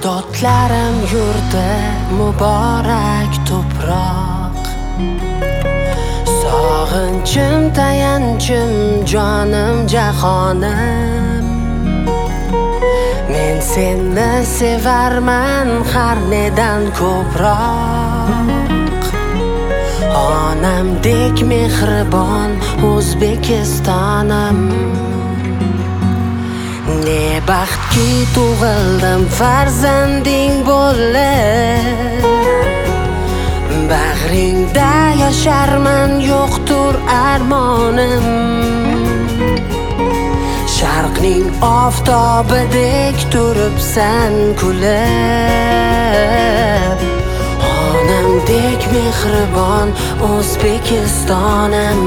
Ajdodlarim yurdi muborak to'proq, sog'inchim tayanchim jonim jahonim. Men seni sevarman har nedan ko'proq. Onamdek mehribon O'zbekistonim. Ne baxtki tug'ildim farzanding bo'lib, bag'ringda yasharman yo'qtur armonim. Sharqning oftobidek turibsan kulib, onamdek mehribon O'zbekistonim.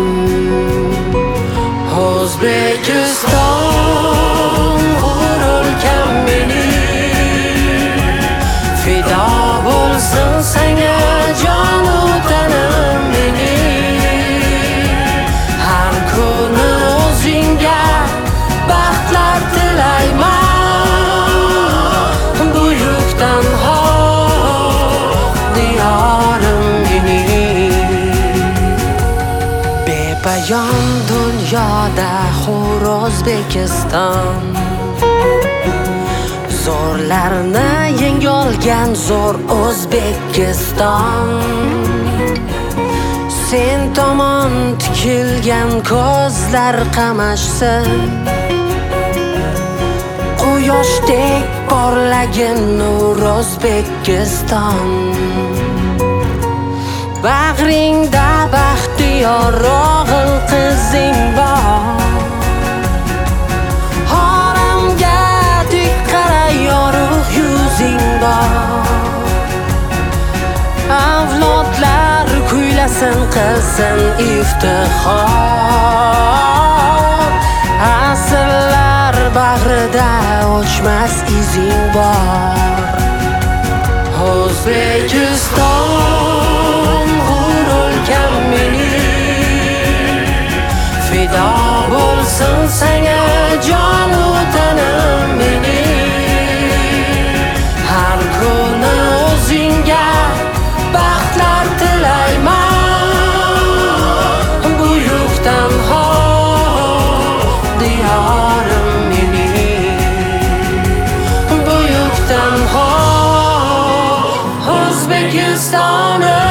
O'zbekiston g'ururkam mening, fido bo'lsin senga jonu tanim mening. Har kuni o'zingga baxtlar tilayman, buyuk tanho diyorim mening. Bepayon dunyoda hur O'zbekiston, zo'rlarni yengolgan zo'r O'zbekiston. Sen tomon tikilgan ko'zlar qamashsin, quyoshdek porlagin nur O'zbekiston. Bag'ringda baxtiyor o'g'il qizing bor, oramga tik qara yorug' yuzing bor. Avlodlar kuylasin qilsin iftixor, asrlar bag'rida o'chmas izing bor. O'zbekiston g'ururkam mening, fido bo'lsin senga jonu tanim mening. Har kuni o'zingga baxtlar tilayman, buyuk tanho diyorim mening. Buyuk tanho O'zbekistonim.